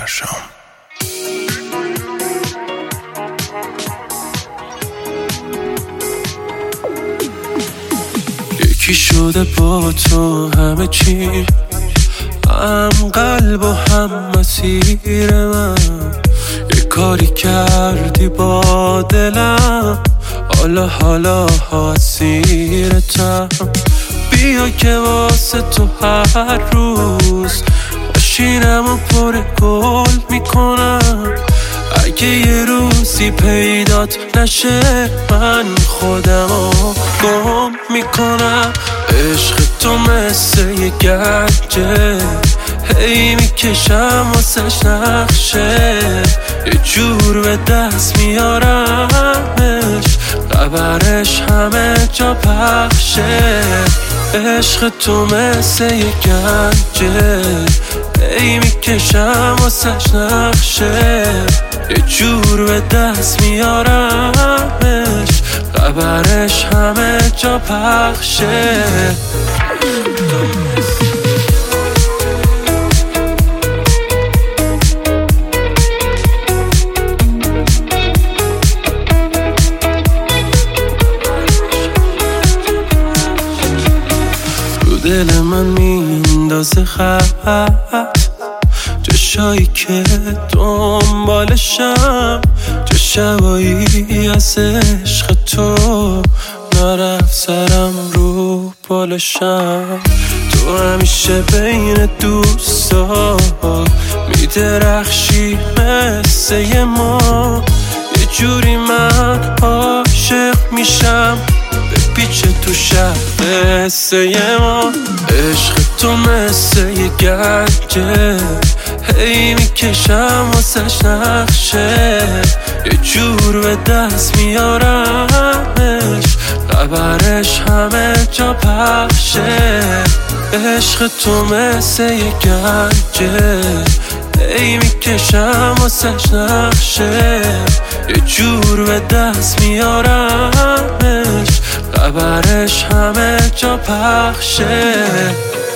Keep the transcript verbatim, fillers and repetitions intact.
فرشام. یکی شده با تو همه چی، هم قلب و هم مسیر من. یه کاری کردی با دلم، حالا حالا اسیرتم. بیا که واسه تو هر روز ماشینم و پر گل میکنم. اگه یه روزی پیدات نشه من خودمو گم میکنم. عشق تو مثل یه گنجه، هی میکشم واسش نقشه. یه جور به دست میارمش، خبرش همه جا پخشه. عشق تو مثل یه گنجه، هی میکشم واسش نقشه. یه جور به دست میارمش، خبرش همه جا پخشه. رو دل من میندازه خط، جشایی که دنبالشم، چه شبایی از عشق تو نرفت سرم رو بالشم. تو همیشه بین دوستا میدرخشی مثل یه ما. یه جوری من عاشق میشم بپیچه تو شب مثل یه ما. عشق تو مثل یه گنجه، هی میکشم واسش نقشه. یه جور به دست میارمش، خبرش همه جا پخشه. عشق تو مثل یه گنجه، هی میکشم واسش نقشه. یه جور به دست میارمش، خبرش همه جا پخشه.